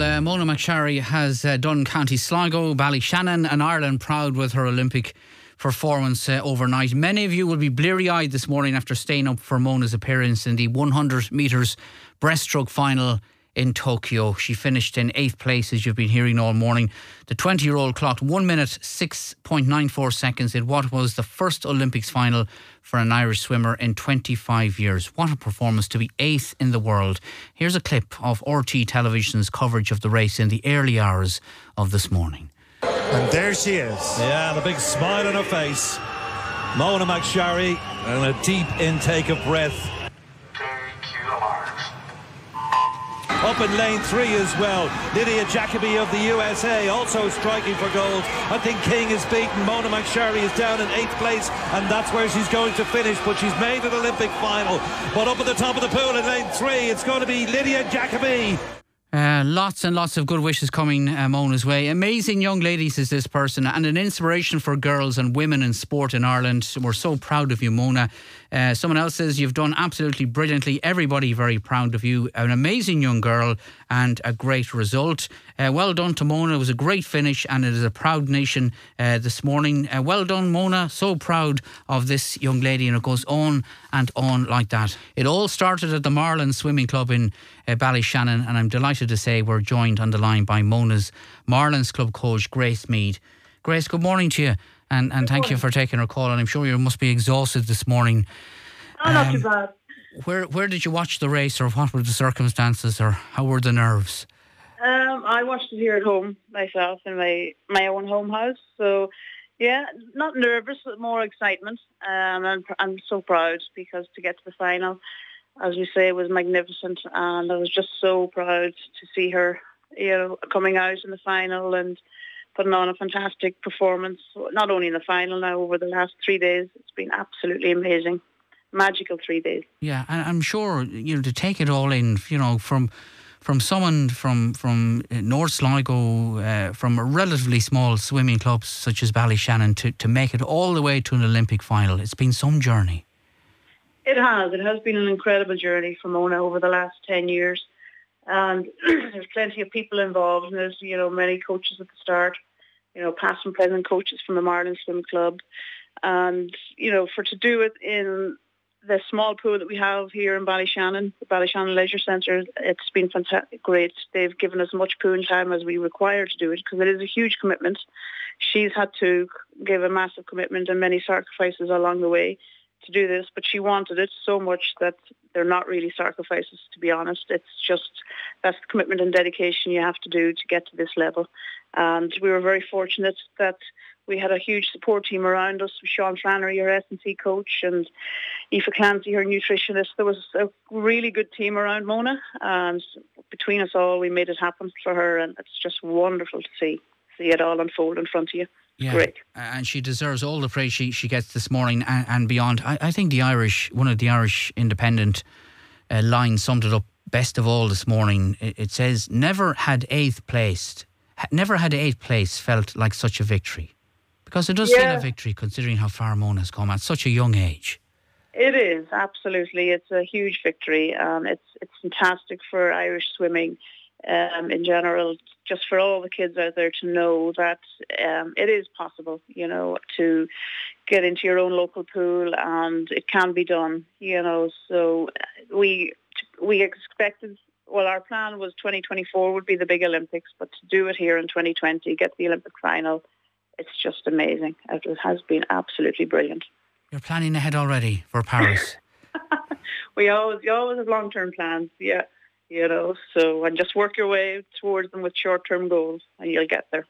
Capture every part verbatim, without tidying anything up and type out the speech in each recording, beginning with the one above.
uh, Mona McSharry has uh, done County Sligo, Ballyshannon and Ireland proud with her Olympic performance uh, overnight. Many of you will be bleary-eyed this morning after staying up for Mona's appearance in the one hundred metres breaststroke final in Tokyo. She finished in eighth place, as you've been hearing all morning. The twenty-year-old clocked one minute six point nine four seconds in what was the first Olympics final for an Irish swimmer in twenty-five years. What a performance to be eighth in the world. Here's a clip of R T Television's coverage of the race in the early hours of this morning. And there she is. Yeah, the big smile on her face. Mona McSharry, and a deep intake of breath. Up in lane three as well, Lydia Jacobi of the U S A also striking for gold. I think King is beaten. Mona McSharry is down in eighth place, and that's where she's going to finish. But she's made an Olympic final. But up at the top of the pool in lane three, it's going to be Lydia Jacobi. Uh, lots and lots of good wishes coming uh, Mona's way. Amazing young ladies is this person, and an inspiration for girls and women in sport in Ireland. We're so proud of you, Mona. Uh, someone else says you've done absolutely brilliantly. Everybody very proud of you. An amazing young girl and a great result. Uh, well done to Mona. It was a great finish, and it is a proud nation uh, this morning. Uh, well done, Mona. So proud of this young lady, and it goes on and on like that. It all started at the Marlin Swimming Club in uh, Ballyshannon, and I'm delighted to say we're joined on the line by Mona's Marlins club coach, Grace Mead. Grace, good morning to you, and, and thank you for taking our call, and I'm sure you must be exhausted this morning. Oh, um, not too bad. Where where did you watch the race, or what were the circumstances, or how were the nerves? Um, I watched it here at home myself in my, my own home house. So, yeah, not nervous, but more excitement. Um, and I'm so proud because to get to the final, as you say, was magnificent, and I was just so proud to see her, you know, coming out in the final and putting on a fantastic performance. Not only in the final, now over the last three days, it's been absolutely amazing. Magical three days. Yeah, and I'm sure, you know, to take it all in, you know, from from someone from from North Sligo, uh, from a relatively small swimming club such as Ballyshannon, to, to make it all the way to an Olympic final. It's been some journey. It has. It has been an incredible journey for Mona over the last ten years. And there's plenty of people involved. And there's, you know, many coaches at the start, you know, past and present coaches from the Marlin Swim Club. And, you know, for to do it in the small pool that we have here in Ballyshannon, the Ballyshannon Leisure Centre, it's been fantastic, great. They've given us much pool time as we require to do it, because it is a huge commitment. She's had to give a massive commitment and many sacrifices along the way to do this, but she wanted it so much that they're not really sacrifices, to be honest. It's just, that's the commitment and dedication you have to do to get to this level. And we were very fortunate that we had a huge support team around us, with Sean Flannery, our S and C coach, and Aoife Clancy, her nutritionist. There was a really good team around Mona, and between us all, we made it happen for her, and it's just wonderful to see see it all unfold in front of you. Yeah, great. And she deserves all the praise she, she gets this morning and, and beyond. I, I think the Irish, one of the Irish Independent uh, lines summed it up best of all this morning. It, it says, never had eighth placed, never had eighth place felt like such a victory. Because it does yeah. feel a victory considering how far Mona's come at such a young age. It is, absolutely. It's a huge victory. Um, it's it's fantastic for Irish swimming um, in general, just for all the kids out there to know that um, it is possible, you know, to get into your own local pool, and it can be done, you know. So we we expected, well, our plan was twenty twenty-four would be the big Olympics, but to do it here in twenty twenty, get the Olympic final, it's just amazing. It has been absolutely brilliant. You're planning ahead already for Paris. we always, you always have long-term plans, yeah. You know, so and just work your way towards them with short-term goals, and you'll get there.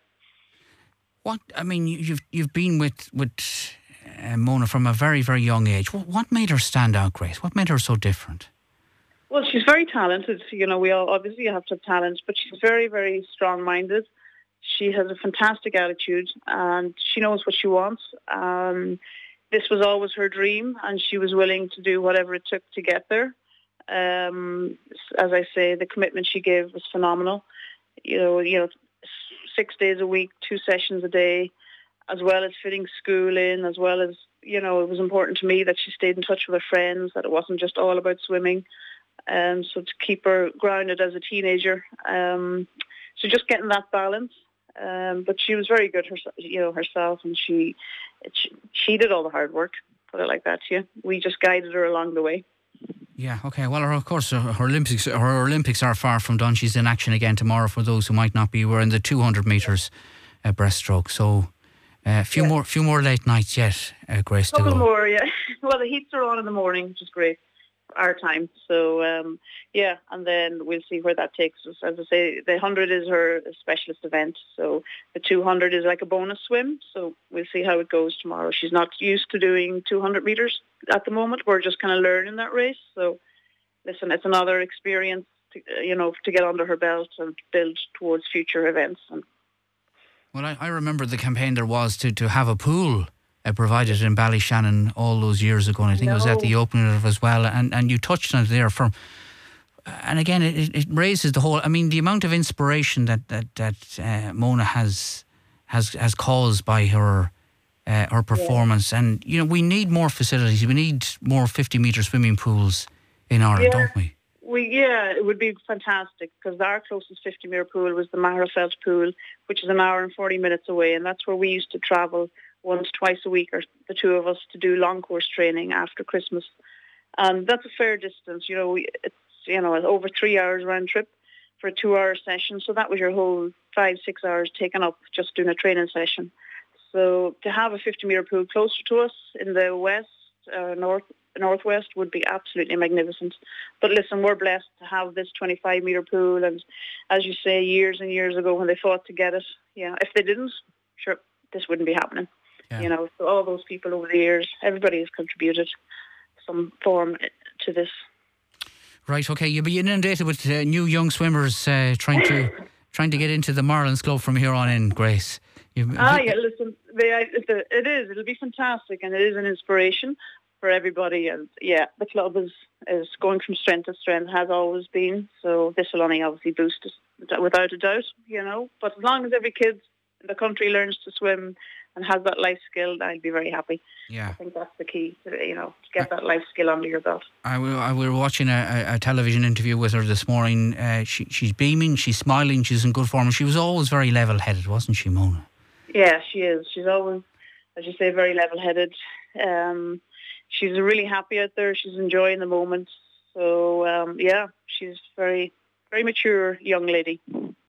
What I mean, you've you've been with with uh, Mona from a very very young age. What, what made her stand out, Grace? What made her so different? Well, she's very talented. You know, we all obviously have to have talent, but she's very very strong-minded. She has a fantastic attitude, and she knows what she wants. Um, this was always her dream, and she was willing to do whatever it took to get there. Um, as I say, the commitment she gave was phenomenal. You know, you know, six days a week, two sessions a day, as well as fitting school in, as well as, you know, it was important to me that she stayed in touch with her friends, that it wasn't just all about swimming. Um, so to keep her grounded as a teenager, um, so just getting that balance. Um, but she was very good, herself, you know, herself, and she, she she did all the hard work. Put it like that to you. We just guided her along the way. Yeah, okay. Well, of course, her, her Olympics her Olympics are far from done. She's in action again tomorrow. For those who might not be, we're in the two hundred metres uh, breaststroke. So a uh, few yeah. more few more late nights yet, uh, Grace. A couple more, yeah. Well, the heats are on in the morning, which is great. Our time. So, um, yeah, and then we'll see where that takes us. As I say, the one hundred is her specialist event, so the two hundred is like a bonus swim, so we'll see how it goes tomorrow. She's not used to doing two hundred metres at the moment. We're just kind of learning that race, so listen, it's another experience, to, you know, to get under her belt and build towards future events. And well, I, I remember the campaign there was to, to have a pool Uh, provided in Ballyshannon all those years ago, and I think no. it was at the opening of it as well. And and you touched on it there. From and again, it, it raises the whole. I mean, the amount of inspiration that that that uh, Mona has has has caused by her uh, her performance, yeah. and you know, we need more facilities. We need more fifty metre swimming pools in Ireland, yeah. don't we? We yeah, it would be fantastic, because our closest fifty metre pool was the Mahrafelt pool, which is an hour and forty minutes away, and that's where we used to travel once, twice a week, or the two of us, to do long course training after Christmas. And that's a fair distance. You know, we, it's, you know, over three hours round trip for a two hour session. So that was your whole five, six hours taken up just doing a training session. So to have a fifty metre pool closer to us in the west, uh, north, northwest would be absolutely magnificent. But listen, we're blessed to have this twenty-five metre pool. And as you say, years and years ago when they fought to get it, yeah, if they didn't, sure, this wouldn't be happening. Yeah. You know, so all those people over the years, everybody has contributed some form to this. Right, okay. You'll be inundated with uh, new young swimmers uh, trying to trying to get into the Marlins Club from here on in, Grace. You, ah, yeah, listen, they, it is. It'll be fantastic, and it is an inspiration for everybody. And yeah, the club is, is going from strength to strength, has always been. So this will only obviously boost us, without a doubt, you know. But as long as every kid in the country learns to swim and has that life skill, I'd be very happy. Yeah, I think that's the key, to, you know, to get that life skill under your belt. I, I we were watching a, a television interview with her this morning. Uh, she, she's beaming, she's smiling, she's in good form. She was always very level-headed, wasn't she, Mona? Yeah, she is. She's always, as you say, very level-headed. Um, she's really happy out there. She's enjoying the moment. So, um, yeah, she's very, very mature young lady.